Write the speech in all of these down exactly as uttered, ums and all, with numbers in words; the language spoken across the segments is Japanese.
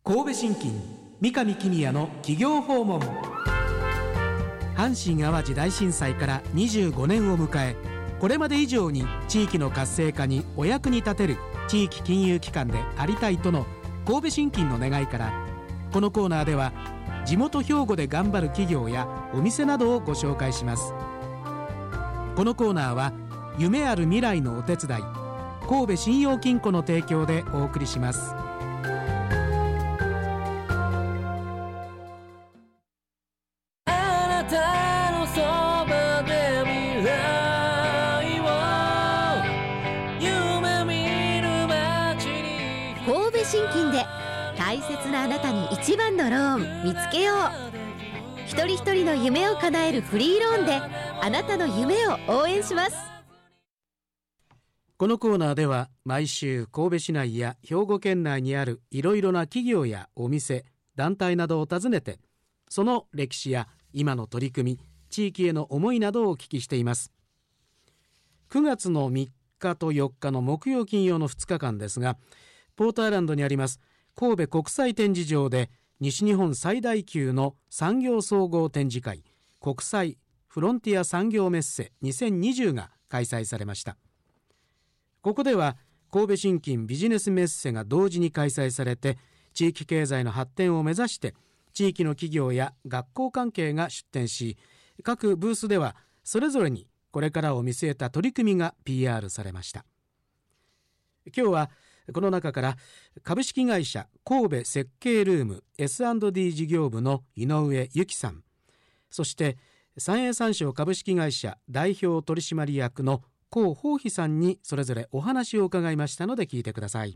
神戸信金三上公也の企業訪問。阪神淡路大震災からにじゅうごねんを迎え、これまで以上に地域の活性化にお役に立てる地域金融機関でありたいとの神戸信金の願いから、このコーナーでは地元兵庫で頑張る企業やお店などをご紹介します。このコーナーは夢ある未来のお手伝い、神戸信用金庫の提供でお送りします。 あなたのそばで未来を夢見る街に。 神戸信金で大切なあなたに一番のローン見つけよう。一人一人の夢を叶えるフリーローンであなたの夢を応援します。 このコーナーでは毎週神戸市内や兵庫県内にあるいろいろな企業やお店、団体などを訪ねて、その歴史や今の取り組み、地域への思いなどをお聞きしています。くがつのみっかとよっかの木曜金曜のふつかかんですが、ポートアイランドにあります神戸国際展示場で西日本最大級の産業総合展示会、国際フロンティア産業メッセにせんにじゅうが開催されました。ここでは神戸信金ビジネスメッセが同時に開催されて、地域経済の発展を目指して地域の企業や学校関係が出展し、各ブースではそれぞれにこれからを見据えた取り組みが ピーアール されました。今日はこの中から株式会社神戸設計ルーム エスアンドディー 事業部の井上由紀さん、そして三栄三商株式会社代表取締役の高宝飛さんにそれぞれお話を伺いましたので聞いてください。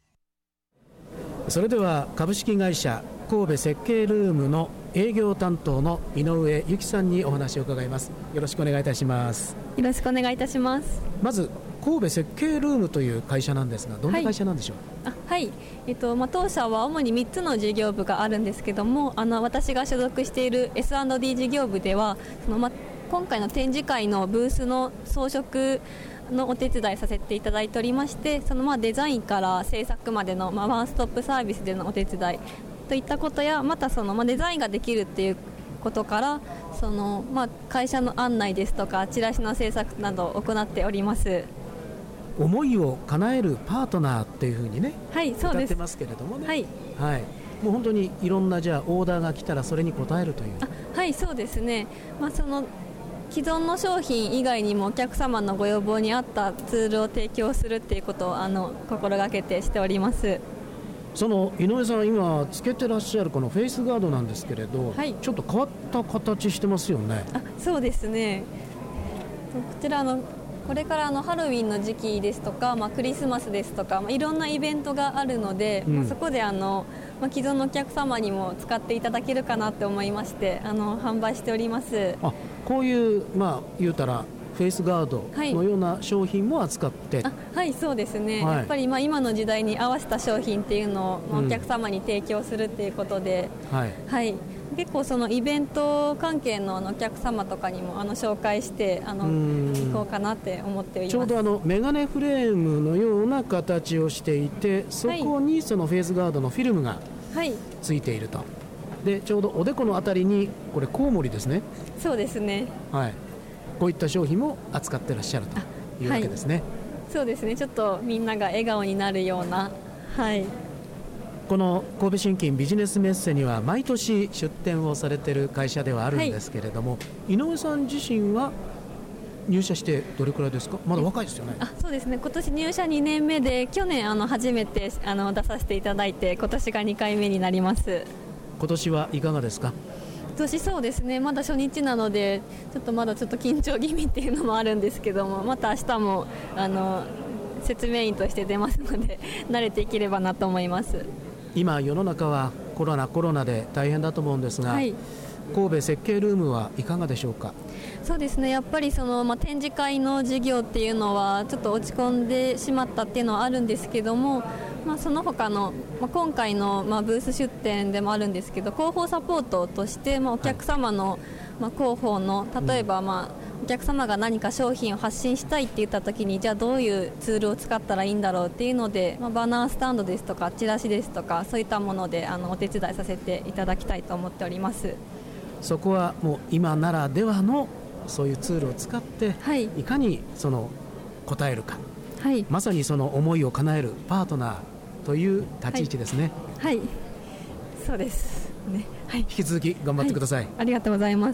それでは株式会社神戸設計ルームの営業担当の井上由紀さんにお話を伺います。よろしくお願いいたします。 よろしくお願いいたします。 まず神戸設計ルームという会社なんですが、どんな会社なんでしょう。 はい、あはいえっとまあ、当社は主にみっつの事業部があるんですけども、あの私が所属している エスアンドディー 事業部ではその、ま、今回の展示会のブースの装飾のお手伝いさせていただいておりまして、そのまあデザインから制作までの、まあ、ワンストップサービスでのお手伝いといったことや、またその、まあ、デザインができるっていうことからその、まあ、会社の案内ですとかチラシの制作などを行っております。 思いを叶えるパートナーっていうふうにね、 はい、そうです。 歌ってますけれどもね、 はいはい、もう本当にいろんなじゃあオーダーが来たらそれに応えるという。 あはいそうですね、まあ、その既存の商品以外にもお客様のご要望に合ったツールを提供するっていうことをあの心がけてしております。 その井上さん今つけてらっしゃるこのフェイスガードなんですけれど、はい、ちょっと変わった形してますよね。 あそうですね、こちらのこれからのハロウィンの時期ですとか、まあ、クリスマスですとか、まあ、いろんなイベントがあるので、うんまあ、そこであの、まあ、既存のお客様にも使っていただけるかなと思いましてあの販売しております。 あこういう、まあ、言うたらフェイスガードのような商品も扱って、 はい、あはいそうですね、はい、やっぱりまあ今の時代に合わせた商品っていうのを、まあ、お客様に提供するっていうことで、うんはいはい、結構そのイベント関係 の, あのお客様とかにもあの紹介してあの行こうかなって思っております。 ちょうどあのメガネフレームのような形をしていて、そこにそのフェイスガードのフィルムがついていると、はい、でちょうどおでこのあたりにこれコウモリですね。 そうですね、 はい、こういった商品も扱ってらっしゃるというわけですね。はい、 そうですね、ちょっとみんなが笑顔になるような、はい、 この神戸信金ビジネスメッセには毎年出展をされている会社ではあるんですけれども、はい、井上さん自身は入社してどれくらいですか。まだ若いですよね。 あそうですね、今年入社にねんめで去年あの初めてあの出させていただいて今年がにかいめになります。 今年はいかがですか。 今年そうですね、まだ初日なのでちょっとまだちょっと緊張気味っていうのもあるんですけども、また明日もあの説明員として出ますので慣れていければなと思います。 今世の中はコロナコロナで大変だと思うんですが、はい、神戸設計ルームはいかがでしょうか。 そうですね、やっぱりその、まあ、展示会の事業っていうのはちょっと落ち込んでしまったっていうのはあるんですけども、まあ、その他の、まあ、今回の、まあ、ブース出展でもあるんですけど広報サポートとして、まあ、お客様の、はいまあ、広報の例えば、まあ、お客様が何か商品を発信したいって言った時に、じゃあどういうツールを使ったらいいんだろうっていうので、まあ、バナースタンドですとかチラシですとか、そういったものであのお手伝いさせていただきたいと思っております。 そこはもう今ならではのそういうツールを使って、はい、いかにその応えるか、はい、まさにその思いを叶えるパートナーという立ち位置ですね。 はい、はい、そうですね、はい、 引き続き頑張ってください、はい、 ありがとうございます。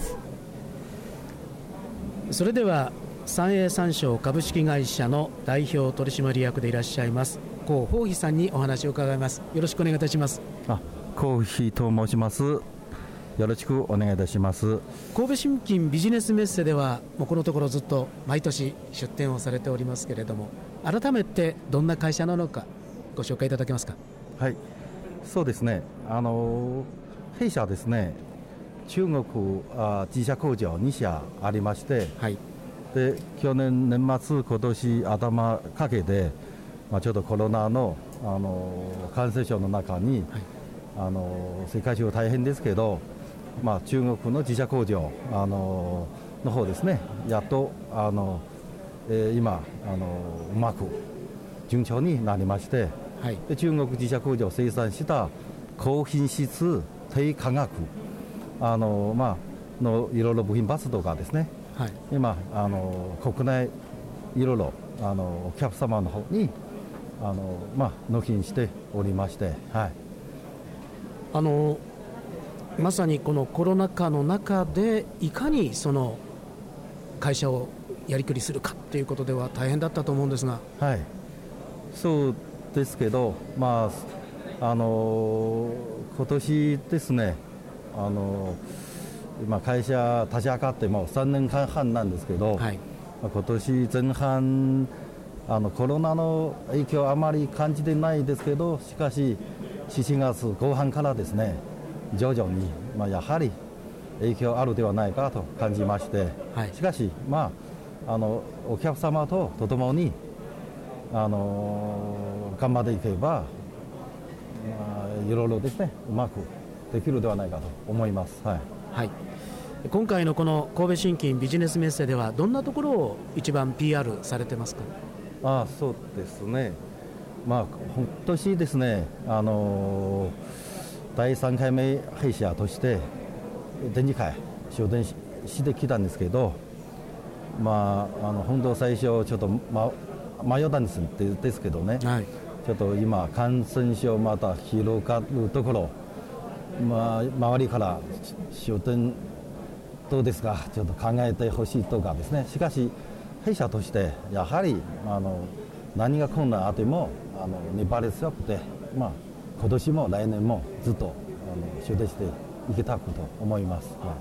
それでは三栄三商株式会社の代表取締役でいらっしゃいます高宝飛さんにお話を伺います。よろしくお願いいたします。 あ、高飛と申します。よろしくお願いいたします。 神戸新金ビジネスメッセではもうこのところずっと毎年出展をされておりますけれども、改めてどんな会社なのかご紹介いただけますか。 はい、そうですね、あの弊社ですね、中国あ自社工場に社ありまして、はい、で去年年末今年頭かけて、まあ、ちょっとコロナの、あの感染症の中に、はい、あの世界中大変ですけど、まあ、中国の自社工場、あのの方ですね、やっとあの、えー、今あのうまく順調になりまして、はい、で中国自社工場を生産した高品質低価格あの、まあ、のいろいろ部品バスとかですね、はい、今あの国内いろいろあのお客様の方にあの、まあ、納品しておりまして、はい、 あのまさにこのコロナ禍の中でいかにその会社をやりくりするかということでは大変だったと思うんですが、 はい、そうですけど、まあ、あの今年ですね、あの今会社立ち上がってもうさんねんかんはんなんですけど、はい、今年前半あのコロナの影響あまり感じてないですけど、しかししちがつこう半からですね、徐々に、まあ、やはり影響あるではないかと感じまして、はい、しかし、まあ、あのお客様ととともにあの頑張っていけば、まあ、いろいろですねうまくできるではないかと思います、はいはい、今回のこの神戸新金ビジネスメッセではどんなところを一番 ピーアール されてますか。 あそうですね、まあ、今年ですね、あのだいさんかいめ弊社として展示会出展 し, してきたんですけど、まあ、あの本当最初ちょっと、ま、迷ったんですですけどね、はい、ちょっと今感染症また広がるところ、まあ、周りから出展どうですかちょっと考えてほしいとかですね。しかし弊社としてやはりあの何が困難あってもあの粘り強くて、まあ、今年も来年もずっとあの出展していけたくと思います、はい、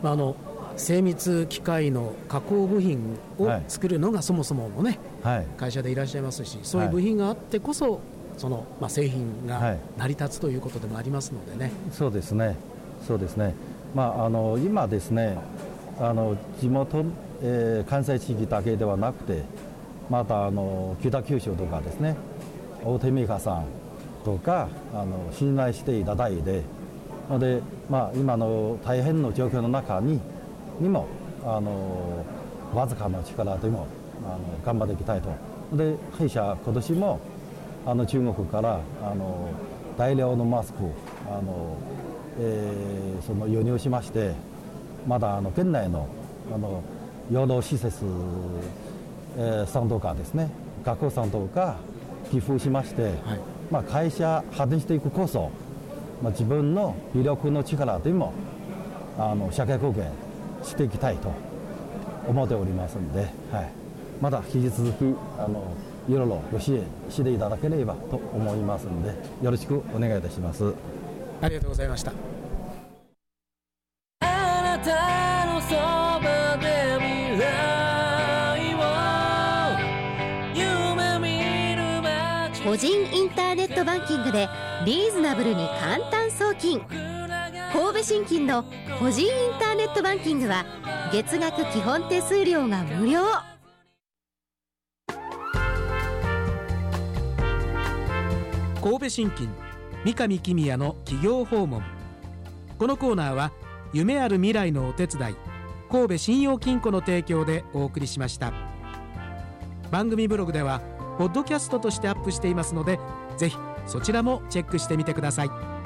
あの精密機械の加工部品を作るのがそもそものね、はい、会社でいらっしゃいますし、そういう部品があってこそその、まあ、製品が成り立つということでもありますのでね、はい、 そうですね、そうですね、まあ、あの今ですね、あの地元、えー、関西地域だけではなくて、またあの北九州とかですね、大手メーカーさんとかあの信頼していただいて、で、まあ、今の大変な状況の中ににもあのわずかな力でもあの頑張っていきたいと。で弊社今年もあの中国からあの大量のマスクあの、えー、その輸入しまして、まだあの県内のあの養老施設、えー、さんとかですね、学校さんとか寄付しまして、はい、まあ、会社発展していくこそ、まあ、自分の微力の力でもあの社会貢献していきたいと思っておりますので、はい、まだ引き続きあのいろいろご支援していただければと思いますので、よろしくお願いいたします。 ありがとうございました。 あなたのそばで未来を夢見る街、 個人インターネットバンキングでリーズナブルに簡単送金。神戸新金の個人インターネットバンキングは月額基本手数料が無料。 神戸新金三上公也の企業訪問。このコーナーは夢ある未来のお手伝い、 神戸信用金庫の提供でお送りしました。番組ブログではポッドキャストとしてアップしていますので、ぜひそちらもチェックしてみてください。